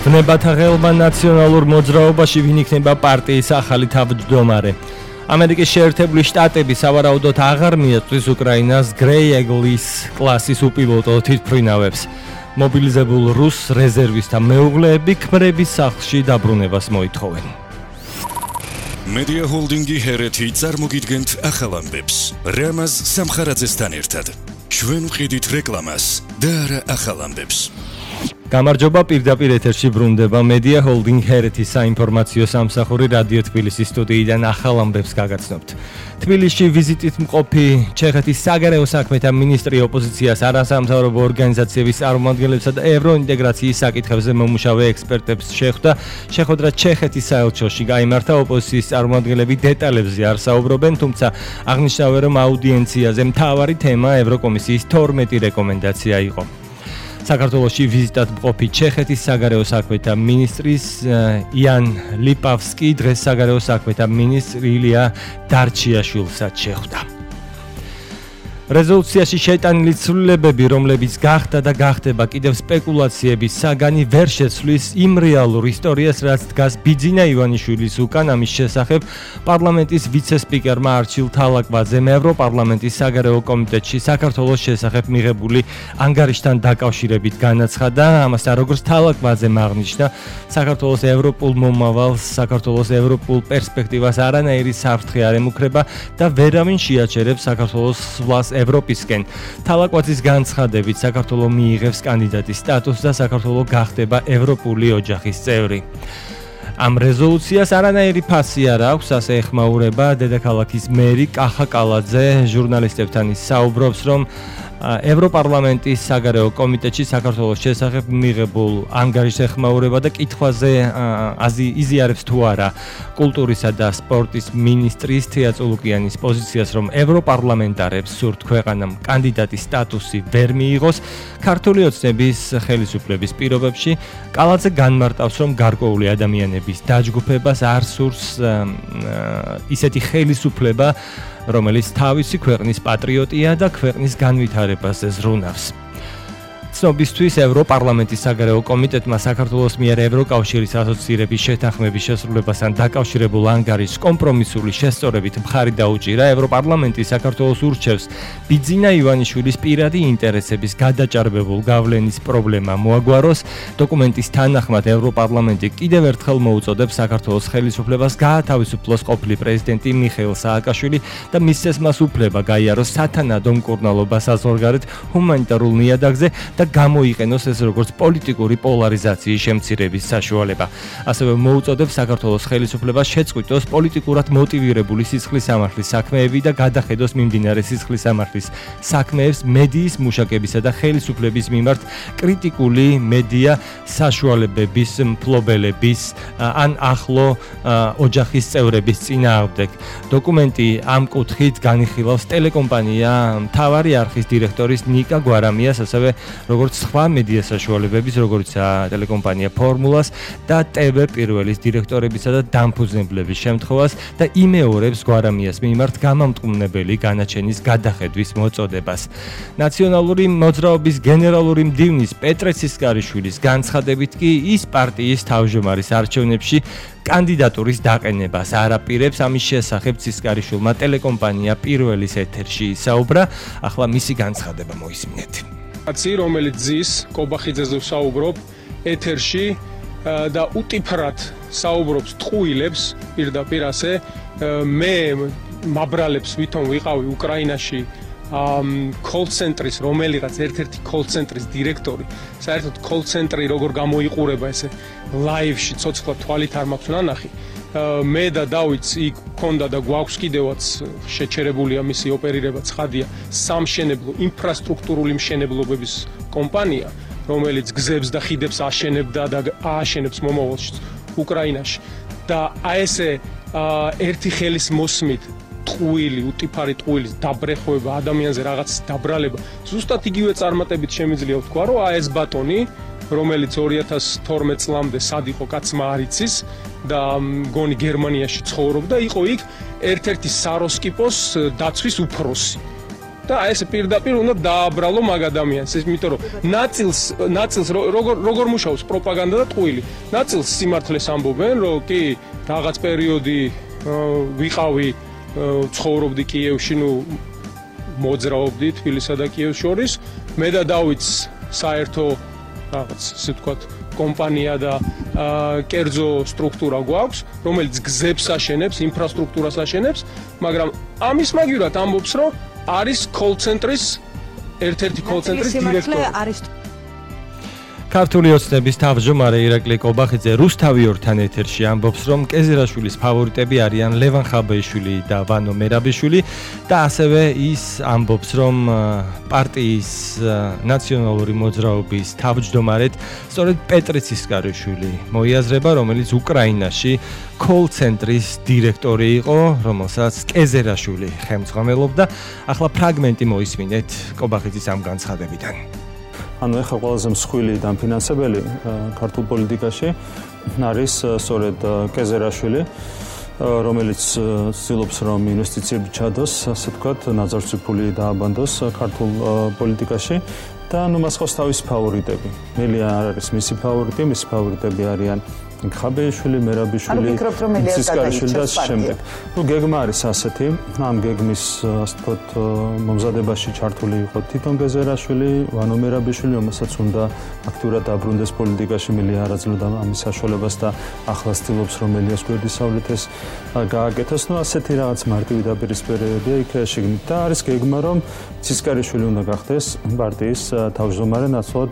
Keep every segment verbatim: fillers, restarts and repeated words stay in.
Ვნებათა ღელვა ნაციონალურ მოძრაობაში ვინ იქნება პარტიის ახალი თავმჯდომარე. ამერიკის შეერთებული შტატები სავარაუდოდ აღარ მიაწვის უკრაინას გრეი ეგლის კლასის უპილოტო თვითმფრინავებს. მობილიზებულ რუს რეზერვისტთა მეუღლეები ქმრების სახლში დაბრუნებას მოითხოვენ. Media Holdingi ჰერეთი წარმოგიდგენთ ახალ ამბებს. რამაზ სამხარაძესთან ერთად. ჩვენ ვყიდით რეკლამას და არა ახალ ამბებს. გამარჯობა, პირდაპირ ეთერში ბრუნდება Media Holding ჰერეთის საინფორმაციო სამსახური რადიო თბილისის სტუდიიდან ახალ ამბებს გაგაცნობთ. თბილისში ვიზიტით მყოფი ჩეხეთის საგარეო საქმეთა მინისტრი ოპოზიციას, არასამთავრობო ორგანიზაციების წარმომადგენლებსა და ევროინტეგრაციის საკითხებზე მომუშავე ექსპერტებს შეხვდა. შეხვედრა ჩეხეთის საელჩოში გაიმართა. ოპოზიციის წარმომადგენლები დეტალებზე არ საუბრობენ, თუმცა აღნიშნავენ, რომ აუდიენციაზე მთავარი თემა ევროკომისიის თორმეტი რეკომენდაცია იყო. საქართველოში ვიზიტად მყოფი ჩეხეთის საგარეო საქმეთა მინისტრის იან ლიპავსკი დღეს საგარეო საქმეთა მინისტრ ილია დარჩიაშვილსაც შეხვდა. რეზოლუციაში შეტანილი ცვლილებები, რომლებიც გახდა და გახდება კიდევ სპეკულაციების საგანი, ვერ შეცვლის იმ რეალურ ისტორიას, რაც დგას ბიძინა ივანიშვილის უკან. ამის შესახებ პარლამენტის ვიცე-სპიკერმა არჩილ თალაკბაძემ ევროპარლამენტის საგარეო კომიტეტში საქართველოს შესახებ მიღებული ანგარიშთან დაკავშირებით განაცხადა. ამასთან, როგორც თალაკბაძემ აღნიშნა, საქართველოს ევროპულ მომავალს, საქართველოს ევროპულ პერსპექტივას არანაირი საფრთხე არ ემუქრება და ვერავინ შეაჩერებს საქართველოს სვლას ევროპისკენ. თალაკბაძის განცხადებით, საქართველო მიიღებს კანდიდატის სტატუსს და საქართველო გახდება ევროპული ოჯახის წევრი. ამ რეზოლუციას არანაირი ფასი არ აქვს, ასე ეხმაურება დედაქალაქის მერი კახა კალაძე. ჟურნალისტებთან ის საუბრობს, რომ ევროპარლამენტის საგარეო კომიტეტში საქართველოს შესახებ მიღებულ ანგარიშს ეხმაურება და კითხვაზე იზიარებს თუ არა კულტურისა და სპორტის მინისტრის თია წულუკიანის პოზიციას, რომ ევროპარლამენტარებს სურთ ქვეყანამ კანდიდატის სტატუსი ვერ მიიღოს ქართული ოცნების ხელისუფლების პირობებში. კალაძე განმარტავს, რომ გარკვეული ადამიანების დაჯგუფებას არ სურს ისეთი ხელისუფლება, რომელიც თავისი ქვეყნის პატრიოტია და ქვეყნის განვითარებაზე ზრუნავს. ცნობისთვის ევროპარლამენტის საგარეო კომიტეტმა საქართველოს მიერ ევროკავშირის ასოცირების შეთანხმების შესრულებასთან დაკავშირებულ ანგარიშს კომპრომისული შესწორებით მხარი დაუჭირა. ევროპარლამენტი საქართველოს ურჩევს ბიძინა ივანიშვილის პირადი ინტერესების გადაჭარბებულ გავლენის პრობლემა მოაგვაროს. დოკუმენტის თანახმად ევროპარლამენტი კიდევ ერთხელ მოუწოდებს საქართველოს ხელისუფლებას გაათავისუფლოს ყოფილი პრეზიდენტი მიხეილ სააკაშვილი და მისცეს მას უფლება გაიაროს სათანადო მკურნალობა საზღვარგარეთ ჰუმანიტარულ ნიადაგზე და გამოიყენოს ეს როგორც პოლიტიკური პოლარიზაციის შემცირების საშუალება. ასევე მოუწოდებს საქართველოს ხელისუფლებას შეწყვიტოს პოლიტიკურად მოტივირებული სისხლისამართლის საქმეები და გადახედოს მიმდინარე სისხლისამართლის საქმეებს მედიის მუშაკებისა და ხელისუფლების მიმართ კრიტიკული მედია საშუალებების მფლობელების ან ახლო ოჯახის წევრების წინააღმდეგ. დოკუმენტი ამ კუთხით განიხილავს ტელეკომპანია მთავარი არხის დირექტორის ნიკა გვარამიას, ასევე როგორც სხვა მედია საშუალებების, როგორიცაა ტელეკომპანია ფორმულას და ტევ პირველის დირექტორებისა და დამფუძნებლების შემთხვევას და იმეორებს გვარამიას მიმართ გამამტყუნებელი განაჩენის გადახედვის მოწოდებას. ნაციონალური მოძრაობის გენერალური მდივნის პეტრე ცისკარიშვილის განცხადებით კი ის პარტიის თავმჯდომარის არჩევნებში კანდიდატურის დაყენებას არ აპირებს. ამის შესახებ ცისკარიშვილმა ტელეკომპანია პირველის ეთერში ისაუბრა. ახლა მისი განცხადება მოისმინეთ. რომელიც ძის კობახიძეზე საუბრობ ეთერში და უტიფრად საუბრობს ტყუილებს პირდაპირ ასე მე მაბრალებს ვითომ ვიყავი უკრაინაში კოლ-ცენტრის რომელიღაც ერთ-ერთი კოლ-ცენტრის დირექტორი. საერთოდ კოლ-ცენტრი როგორ გამოიყურება ესე ლაივში ცოცხლად თვალით არ მაქვს ნანახი. მე და დავით იქ ქონდა და გვაქვს კიდევაც შეჩერებულია მისი ოპერირება ცხადია სამშენებლო ინფრასტრუქტურული მშენებლობების კომპანია, რომელიც გზებს და ხიდებს აშენებდა და ააშენებს მომავალში უკრაინაში. და აი ესე ერთი ხელის მოსმით ტყუილი, უტიფარი ტყუილის დაბრეხება, ადამიანზე რაღაც დაბრალება. ზუსტად იგივე წარმატებით შემიძლია ვთქვა, რომ აი ეს ბატონი, რომელიც ორი ათას თორმეტ წლამდე სად იყო კაცმა არ იცის და მგონი გერმანიაში ცხოვრობდა, იყო იქ ერთ-ერთი საროსკიპოს დაცვის უფროსი. და აი ესე პირდაპირ უნდა დააბრალო მაგ ადამიანს, იმიტომ რომ ნაწილს ნაწილს როგორ როგორ მუშაობს პროპაგანდა და ტყუილი. ნაწილს სიმართლეს ამბობენ, რომ კი რაღაც პერიოდი ვიყავი, ცხოვრობდი კიევში, ნუ მოძრაობდი თბილისსა და კიევს შორის, მე და დავითს საერთო რაღაც ისე ვთქვათ კომპანია და კერძო სტრუქტურა გვაქვს, რომელიც გზებს აშენებს, ინფრასტრუქტურას აშენებს, მაგრამ ამის მაგივრად ამბობს, რომ არის კოლ-ცენტრის ერთ-ერთი კოლ-ცენტრის დირექტორი. ქართული ოცნების თავმჯდომარე ირაკლი კობახიძე რუსთავიორთან ეთერში ამბობს, რომ კეზერაშვილის ფავორიტები არიან ლევან ხაბეიშვილი და ვანო მერაბიშვილი და ასევე ის ამბობს, რომ პარტიის ნაციონალური მოძრაობის თავმჯდომარედ სწორედ პეტრე ცისკარიშვილი მოიაზრება, რომელიც უკრაინაში კოლ-ცენტრის დირექტორი იყო, რომელსაც კეზერაშვილი ხელმძღვანელობდა. ახლა ფრაგმენტი მოისმინეთ კობახიძის ამ განცხადებიდან. ანუ ეხლა ყველაზე მსხვილი დამფინანსებელი ქართულ პოლიტიკაში არის სწორედ კეზერაშვილი, რომელიც ცდილობს რომ ინვესტიციები ჩადოს, ასე ვთქვათ, ნაძარციფული დააბანდოს ქართულ პოლიტიკაში და ნუ მას ხავს თავის ფავორიტები. მელია არ არის მისი ფავორიტი, მისი ფავორიტები არიან ხაბეიშვილი, მერაბიშვილი, ცისკარიშვილი და შემდეგ. ნუ გეგმა არის ასეთი, ამ გეგმის ასე ვთქვათ მომზადებაში ჩართული იყო თვითონ კეზერაშვილი, ვანო მერაბიშვილი, რომელსაც უნდა აქტიურად დაბრუნდეს პოლიტიკაში, მელია არ აძლევდა ამის საშუალებას და ახლა ცდილობს რომ მელიას გვერდისავლეთ ეს გააკეთოს. ნუ ასეთი რაღაც მარტივი დაპირისპირებებია იქ შეგნით და არის გეგმა რომ ცისკარიშვილი უნდა გახდეს პარტიის თავმჯდომარე ნაცვლად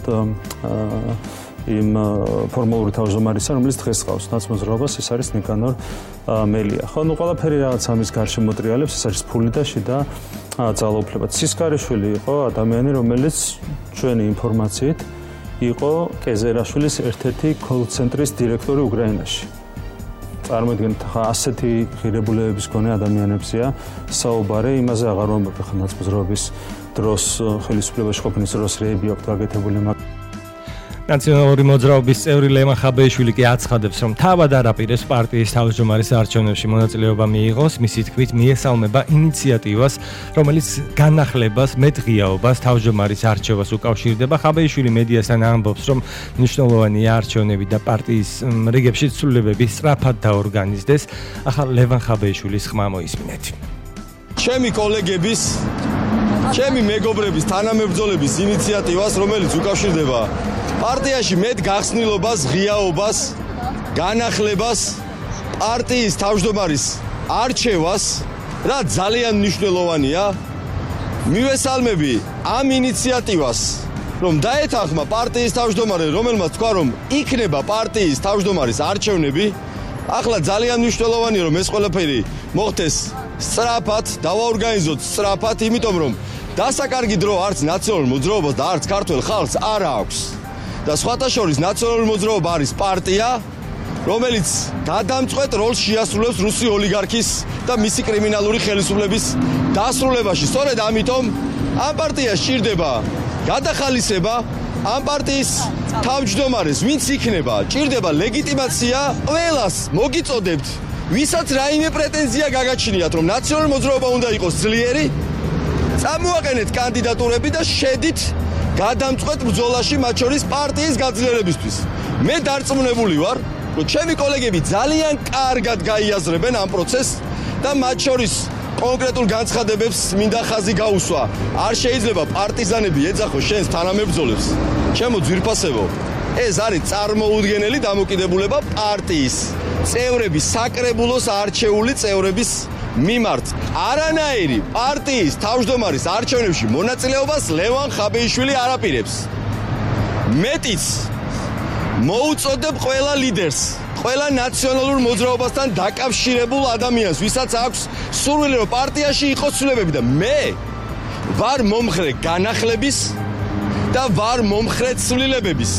იმ ფორმალური თავმჯდომარისა, რომელიც დღეს ყავს ნაცმოძრაობას, ეს არის ნიკანორ მელია. ხო, ნუ ყველაფერი რაღაც ამის გარშემო ტრიალებს, ეს არის ფული და შიდა ძალაუფლება. ცისკარიშვილი იყო ადამიანი, რომელიც ჩვენი ინფორმაციით იყო კეზერაშვილის ერთ-ერთი კოლ-ცენტრის დირექტორი უკრაინაში. წარმოიდგინეთ, ხა ასეთი ღირებულებების მქონე ადამიანებზეა საუბარი, იმაზე აღარ ვამბობ ხა ნაცმოძრაობის დროს ხელისუფლებაში ყოფნის დროს რეები აქვს გაკეთებული. ნაციონალური მოძრაობის წევრი ლევან ხაბეიშვილი კი აცხადებს, რომ თავად არაპირებს პარტიის თავმჯდომარის არჩევნებში მონაწილეობა მიიღოს, მისი თქმით მიესალმება ინიციატივას, რომელიც განახლებას, მეტღიაობას თავმჯდომარის არჩევას უკავშირდება. ხაბეიშვილი მედიასთან ამბობს, რომ მნიშვნელოვანია არჩევნები და პარტიის რიგებში ცვლილებები სწრაფად დაორგანიზდეს. ახლა ლევან ხაბეიშვილის ხმა მოისმინეთ. ჩემი კოლეგების, ჩემი მეგობრების, თანამებრძოლების ინიციატივას, რომელიც უკავშირდება პარტიაში მეტ გახსნილობას, ღიაობას, განახლებას, პარტიის თავმჯდომარის არჩევას, რა ძალიან მნიშვნელოვანია. მივესალმები ამ ინიციატივას, რომ დაეთანხმა პარტიის თავმჯდომარე, რომელმაც თქვა, რომ იქნება პარტიის თავმჯდომარის არჩევნები. ახლა ძალიან მნიშვნელოვანია, რომ ეს ყველაფერი მოხდეს სწრაფად, დავაორგანიზოთ სწრაფად, იმიტომ რომ დასაკარგი დრო არც ნაციონალურ მოძრაობას და არც ქართველ ხალხს არ აქვს. და სხვათა შორის ნაციონალური მოძრაობა არის პარტია, რომელიც გადამწყვეტ როლს შეასრულებს რუსი ოლიგარქის და მისი კრიმინალური ხელისუფლების დასრულებაში. სწორედ ამიტომ ამ პარტიას სჭირდება გადახალისება, ამ პარტიის თავმჯდომარეს, ვინც იქნება, სჭირდება ლეგიტიმაცია. ყველას მოგიწოდებთ, ვისაც რაიმე პრეტენზია გაგაჩნიათ, რომ ნაციონალური მოძრაობა უნდა იყოს ძლიერი, წამოაყენეთ კანდიდატურები და შედით გადამწყვეტ ბრძოლაში, მათ შორის პარტიის გაძლიერებისთვის. მე დარწმუნებული ვარ, რომ ჩემი კოლეგები ძალიან კარგად გაიაზრებენ ამ პროცესს და მათ შორის კონკრეტულ განცხადებებს მინდა ხაზი გაუსვა. არ შეიძლება პარტიზანები ეძახოს შენს თანამებრძოლებს. ჩემო ძვირფასებო, ეს არის წარმოუდგენელი დამოკიდებულება პარტიის წევრების, საკრებულოს არჩეული წევრების მიმართ. არანაირი პარტიის თავმჯდომარის არჩევნებში მონაწილეობას ლევან ხაბეიშვილი არ აპირებს. მეტიც მოუწოდებ ყველა ლიდერს, ყველა ნაციონალურ მოძრაობასთან დაკავშირებულ ადამიანს, ვისაც აქვს სურვილი, რომ პარტიაში იყოს ცვლილებები და მე ვარ მომხრე განახლების და ვარ მომხრე ცვლილებების.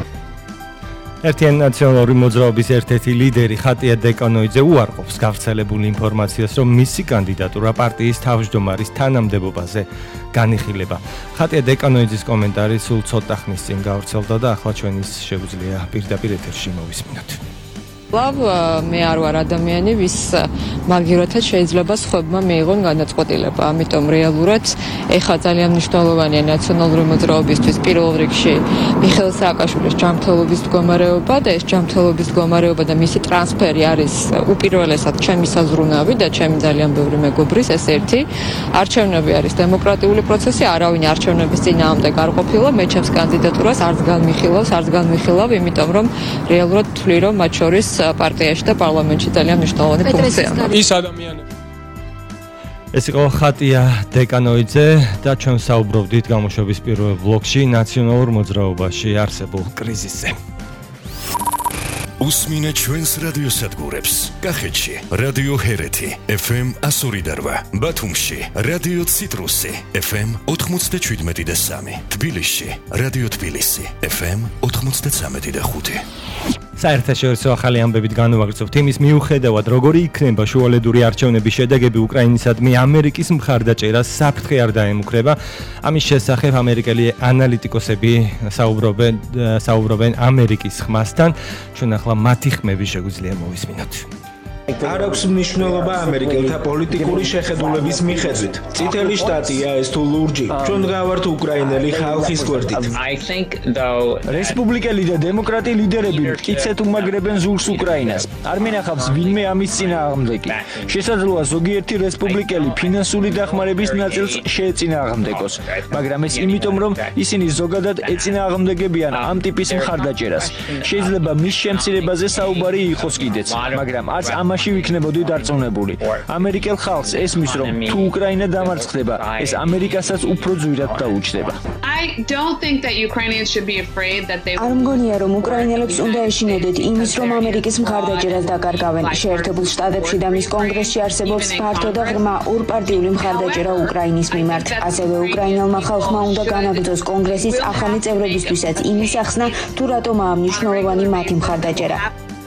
ერთიანი ნაციონალური მოძრაობის ერთ-ერთი ლიდერი ხატია დეკანოიძე უარყოფს გავრცელებული ინფორმაციას, რომ მისი კანდიდატურა პარტიის თავმჯდომარის თანამდებობაზე განიხილება. ხატია დეკანოიძის კომენტარი სულ ცოტა ხნის წინ გავრცელდა და ახლა ჩვენის შეუძლია პირდაპირ ეთერში მოვისმინოთ. ლავ მე არ ვარ ადამიანი, ვის მაგიროთად შეიძლება სხვებმა მიიღონ განაწყვეტილება. ამიტომ რეალურად ეხლა ძალიან მნიშვნელოვანია ნაციონალური მოძრაობისთვის პირველ რიგში მიხეილ სააკაშვილის ჯანმრთელობის მდგომარეობა და ეს ჯანმრთელობის მდგომარეობა და მისი ტრანსფერი არის უპირველესად ჩემი საზრუნავი და ჩემი ძალიან ბევრი მეგობრის ეს ერთი. არჩევნები არის დემოკრატიული პროცესი, არავინ არჩევნების წინააღმდეგ არ ყოფილა, მე ჩემს კანდიდატურას არც განმიხილავს, არც განმიხილავ, იმიტომ რომ რეალურად თვლი რომ მათ შორის პარტიაში და პარლამენტში ძალიან მნიშვნელოვანი ფუნქცია. ის ადამიანები ეს იყო ხატია დეკანოიძე და ჩვენ საუბრობდით გამოშვების პირველ ბლოკში ნაციონალურ მოძრაობაში არსებულ კრიზისზე. უსმინე ჩვენს რადიოსადგურებს. კახეთში რადიო ჰერეთი ეფ ემ one oh eight, ბათუმში რადიო ციტრუსი ეფ ემ ninety-seven და three, თბილისში რადიო თბილისი ეფ ემ ninety-three და five. საერთაშორისო ახალი ამბებით განვაგრძობთ იმის მიუხედავად, როგორი იქნება შუალედური არჩევნების შედეგები უკრაინისადმი ამერიკის მხარდაჭერას საფრთხე არ დაემუქრება. ამის შესახებ ამერიკელი ანალიტიკოსები საუბრობენ საუბრობენ ამერიკის ხმასთან. ჩვენ ახლა მათი ხმები შეგვიძლია მოვისმინოთ. არ აქვს მნიშვნელობა ამერიკელთა პოლიტიკური შეხედულების მიხედვით. წითელი შტატია ეს თუ ლურჯი. ჩვენ გავართ უკრაინელი ხალხის გვერდით. რესპუბლიკელი და დემოკრატი ლიდერები მტკიცედ უმაგრებენ ზურს უკრაინას. არ მინახავს ვინმე ამის წინააღმდეგი. შესაძლოა ზოგიერთი რესპუბლიკელი ფინანსური დახმარების ნაწილს შეეწინააღმდეგოს, მაგრამ ეს იმიტომ რომ ისინი ზოგადად ეწინააღმდეგებიან ამ ტიპის მხარდაჭერას. შეიძლება მის შემცირებაზე საუბარი იყოს კიდეც, მაგრამ არც ამ მაშინ ვიქნებოდი დარწმუნებული. ამერიკელ ხალხს ესმის რომ თუ უკრაინა დამარცხდება, ეს ამერიკასაც უფრო ძვირად დაუჯდება. არ მგონია რომ უკრაინელებს უნდა ეშინოდეთ იმის რომ ამერიკის მხარდაჭერას დაკარგავენ. შეერთებულ შტატებში და მის კონგრესში არსებობს ფართო და ღრმა ორპარტიული მხარდაჭერა უკრაინის მიმართ. ასევე უკრაინელმა ხალხმა უნდა განაგრძოს კონგრესის ახალი წევრებისთვისაც იმის ახსნა თუ რატომაა მნიშვნელოვანი მათი მხარდაჭერა.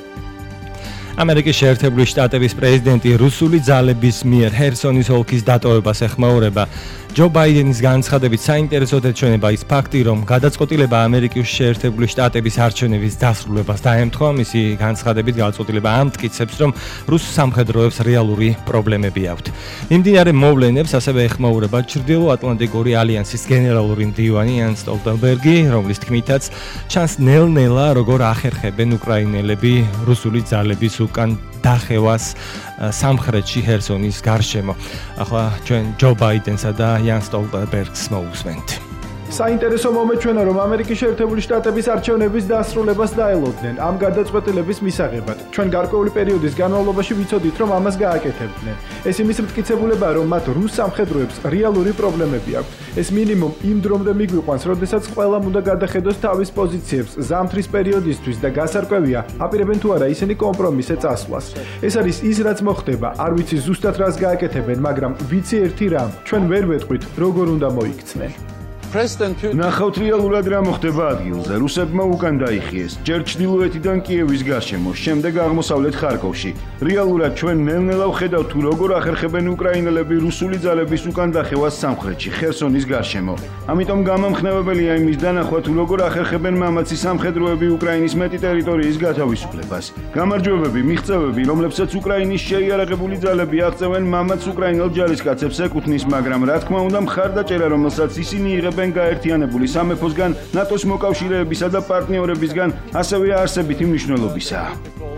ამერიკის შეერთებული შტატების პრეზიდენტი რუსული ძალების მიერ ჰერსონის ოლქის დატოვებას ეხმაურება. ჯო ბაიდენის განცხადებით საინტერესოდ ეჩვენება ის ფაქტი, რომ გადაწყვეტილება ამერიკის შეერთებული შტატების არჩევნების დასრულებას დაემთხვა. მისი განცხადებით გადაწყვეტილება ამტკიცებს, რომ რუს სამხედროებს რეალური პრობლემები აქვთ. მიმდინარე მოვლენებს ასევე ეხმაურება ჩრდილოატლანტიკური ალიანსის გენერალური მდივანი იან სტოლტენბერგი, რომლის თქმითაც ჩანს ნელ-ნელა როგორ ახერხებენ უკრაინელები რუსული ძალების უკან დახევას სამხრეთში ჰერსონის გარშემო. ახლა ჩვენ ჯო ბაიდენსა და იან სტოლტენბერგს მოვუსმენთ. საინტერესო მომეჩვენა, რომ ამერიკის შეერთებული შტატების არჩევნების დასრულებას დაელოდნენ ამ გადაწყვეტილების მისაღებად. ჩვენ გარკვეული პერიოდის განმავლობაში ვიცოდით, რომ ამას გააკეთებდნენ. ეს იმის მტკიცებულებაა, რომ მათ რუს სამხედროებს რეალური პრობლემები აქვთ. ეს მინიმუმ იმ დრომდე მიგვიყვანს, როდესაც ყველამ უნდა გადახედოს თავის პოზიციებს ზამთრის პერიოდისთვის და გასარკვევია, აპირებენ თუ არა ისინი კომპრომისზე წასვლას. ეს არის ის, რაც მოხდება. არ ვიცი ზუსტად რას გააკეთებენ, მაგრამ ვიცი ერთი რამ, ჩვენ ვერ ვეტყვით, როგორ უნდა მოიქცნენ. ნახავთ რეალურად რა მოხდება ადგილზე. რუსებმა უკან დაიხიეს, ჯერ ჩრდილოეთიდან კიევის გარშემო, შემდეგ აღმოსავლეთ ხარკოვში. რეალურად ჩვენ ნელ-ნელა ვხედავთ თუ როგორ ახერხებენ უკრაინელები რუსული ძალების უკან დახევას სამხრეთში, ხერსონის გარშემო. ამიტომ გამამხნევებელია იმის დანახვა თუ როგორ ახერხებენ მამაცი სამხედროები უკრაინის მეტი ტერიტორიის გათავისუფლებას. გამარჯვებები, მიღწევები, რომლებსაც უკრაინის შეიარაღებული ძალები აღწევენ მამაც უკრაინელ ჯარისკაცებს ეკუთვნის, მაგრამ რა თქმა უნდა მხარდაჭერა, რომელსაც ისინი იღებენ გაერთიანებული სამეფოსგან, ნატოს მოკავშირეებისა და პარტნიორებისგან, ასევე არსებითი მნიშვნელობისაა.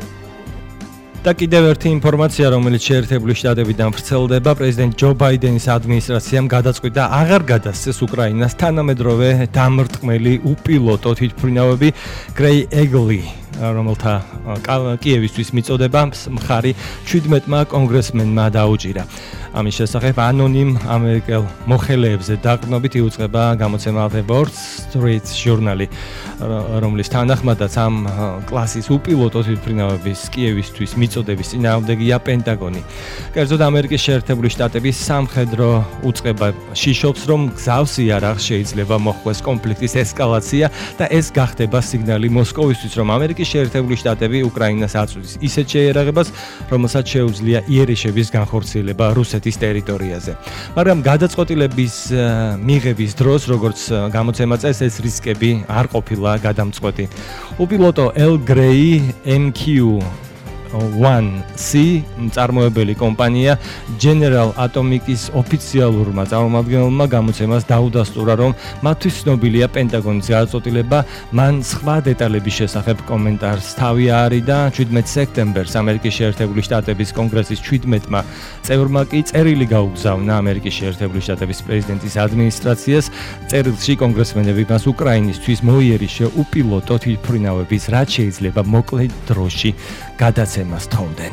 და კიდევ ერთი ინფორმაცია, რომელიც შეერთებული შტატებიდან ვრცელდება, პრეზიდენტ ჯო ბაიდენის ადმინისტრაციამ გადაწყვიტა აღარ გადასცეს უკრაინას თანამედროვე დამრტყმელი უპილოტო თვითმფრინავები გრეი ეგლი, რომელთა კიევისთვის მიწოდება მხარი ჩვიდმეტმა კონგრესმენმა დაუჭირა. ამის შესახებ ანონიმ ამერიკელ მოხელეებზე დაყრდნობით იუწყება გამოცემა The Wall Street ჟურნალი, რომლის თანახმადაც ამ კლასის უპილოტო თვითმფრინავების კიევისთვის მიწოდების წინააღმდეგია პენტაგონი. კერძოდ ამერიკის შეერთებული შტატების სამხედრო უწყება შიშობს, რომ გზავს იარაღს შეიძლება მოხდეს კონფლიქტის ესკალაცია და ეს გახდება სიგნალი მოსკოვისთვის, რომ ამერიკის შეერთებული შტატები უკრაინას აწვდის ისეთ შეიარაღებას, რომელსაც შეუძლია იერიშების განხორციელება რუსეთის ტერიტორიაზე. მაგრამ გადაწყვეტილების მიღების დროს, როგორც გამოცემა წეს, ეს რისკები არ ყოფილა გადამწყვეტი. უპილოტო El Grey M Q one C მწარმოებელი კომპანია General Atomics-ის ოფიციალურმა წარმომადგენელმა გამოცემას დაუდასტურა, რომ მათთვის ცნობილია პენტაგონის გადაწყვეტილება, მან სხვა დეტალების შესახებ კომენტარს თავი აარიდა. შვიდმეტ სექტემბერს ამერიკის შეერთებული შტატების კონგრესის შვიდმეტმა წევრმა კი წერილი გაუგზავნა ამერიკის შეერთებული შტატების პრეზიდენტის ადმინისტრაციას. წერილში კონგრესმენები მას უკრაინისთვის მოიერიშე უპილოტო თვითმფრინავების, რაც შეიძლება მოკლე დროში გადაცემას თხოვდნენ.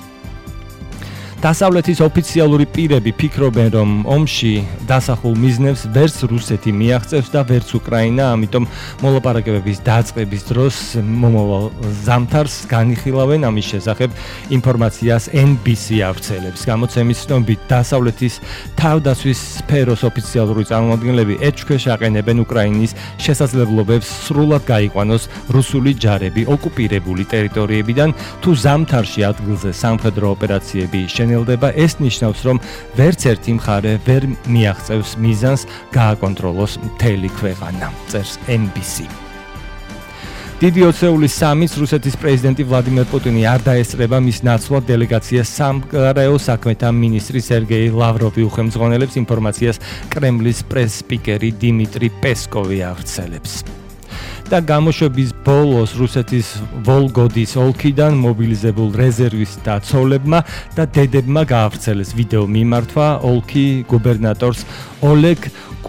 დასავლეთის ოფიციალური პირები ფიქრობენ, რომ ომში დასახულ მიზნებს ვერც რუსეთი მიაღწევს და ვერც უკრაინა, ამიტომ მოლაპარაკებების დაწყების დროს მომავალ ზამთარს განიხილავენ. ამის შესახებ ინფორმაციას N B C ავრცელებს. გამოცემის ცნობით, დასავლეთის თავდაცვის სფეროს ოფიციალური წარმომადგენლები ეჭვქვეშ აყენებენ უკრაინის შესაძლებლობებს სრულად გაიყვანოს რუსული ჯარები ოკუპირებული ტერიტორიებიდან. თუ ზამთარში ადგილზე სამხედრო ოპერაციები ნელდება, ეს ნიშნავს, რომ ვერც ერთი მხარე ვერ მიაღწევს მიზანს გააკონტროლოს მთელი ქვეყანა, წერს N B C. დიდი ოცეულის სამის რუსეთის პრეზიდენტი ვლადიმერ პუტინი არ დაესწრება მის ნაცვლად დელეგაციას სამგარეო საქმეთა მინისტრი სერგეი ლავროვი უხელმძღვანელებს. ინფორმაციას კრემლის პრეს-სპიკერი დიმიტრი პესკოვი ავრცელებს. და გამოშვების ბოლოს რუსეთის ვოლგოდის ოლქიდან მობილიზებულ რეზერვისტთა ცოლებმა და დედებმა გაავრცელეს ვიდეო მიმართვა ოლქი გუბერნატორს ოლეგ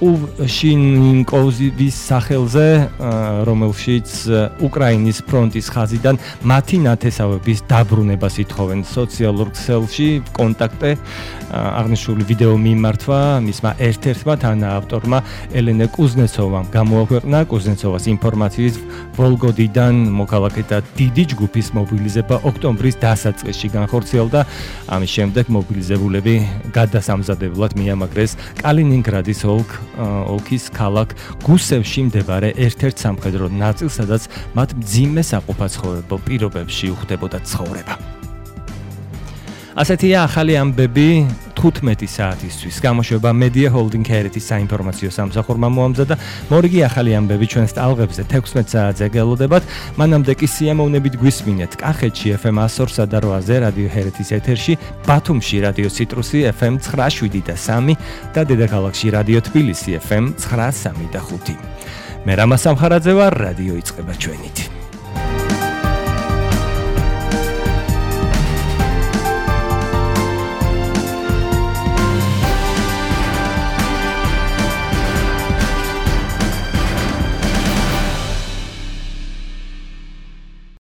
კუვშინკოვის სახელზე, რომელშიც უკრაინის ფრონტის ხაზიდან მათი ნათესავების დაბრუნებას ითხოვენ. სოციალურ ქსელში კონტაქტე აღნიშნული ვიდეო მიმართვა მისმა ერთ-ერთმა თანაავტორმა ელენე კუზნეცოვამ გამოაქვეყნა. კუზნეცოვას ინფორმაციით ვოლგოდიდან მოქალაქეთა დიდი ჯგუფის მობილიზება ოქტომბრის დასაწყისში განხორციელდა. ამის შემდეგ მობილიზებულები გადასამზადებლად მიამაგრეს კალინინგრადის ოლქ ოლქის ქალაქ გუსევში მდებარე ერთ-ერთ სამხედრო ნაწილს, სადაც მათ მძიმე საყოფაცხოვრებო პირობებში უხდებოდა ცხოვრება. ასეთია ახალი ამბები თხუთმეტი საათისთვის. გამოშვება Media Holding Heritage საინფორმაციო სამსახურმა მოამზადა. მორიგი ახალი ამბები ჩვენს ტალღებზე თექვსმეტ საათზე გელოდებათ. მანამდე კი სიამოვნებით გვისმინეთ კახეთში F M one oh three და რვაზე რადიო ჰერეთის ეთერში, ბათუმში რადიო ციტრუსი F M nine seven და three და დედაქალაქში რადიო თბილისი F M nine three და five. მე რამაზ სამხარაძე ვარ, რადიო იწყება ჩვენით.